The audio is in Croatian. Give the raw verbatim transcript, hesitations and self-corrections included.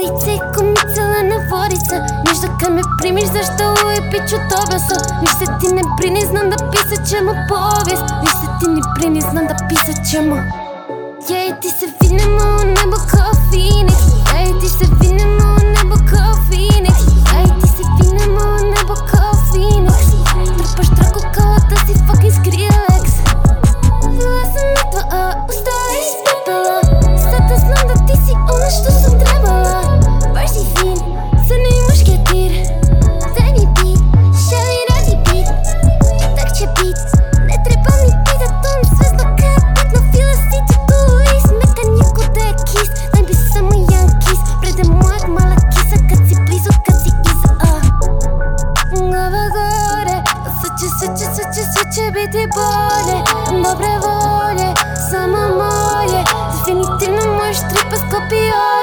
lice i ko mi zelena vodica. Ništa kad me primiš, zašto uvijek bit ću dobra so. Ništa ti ne brini, znam da pisat ćemo povijest. Ništa ti ne brini, znam da pisat ćemo. Ja i ti se vinemo u nebo kao Phoenix. Ja i ti se vinemo u nebo kao Phoenix. Ja i ti se vinemo u nebo kao Phoenix. Trpaš traku kao da si fucking Skrillex. Bila sam mrtva, a ustala iz pepela. Sada znam da ti si ono što sam trebala. Baš si fin, crni mušketir. Daj mi beat, šali radi beat. Tak će bit, ne treba mi pitat, on sve zna kao bitno. Fila si ti tu i smetan je ko da je kiss. Daj bi samo jedan kiss, prede mojeg mala kisa. Kad si blizu, kad si iza, a glava gore, sve će, sve će, sve će, sve će biti bolje. Dobre volje, samo moje. Definitivno možeš tripa s kopijom.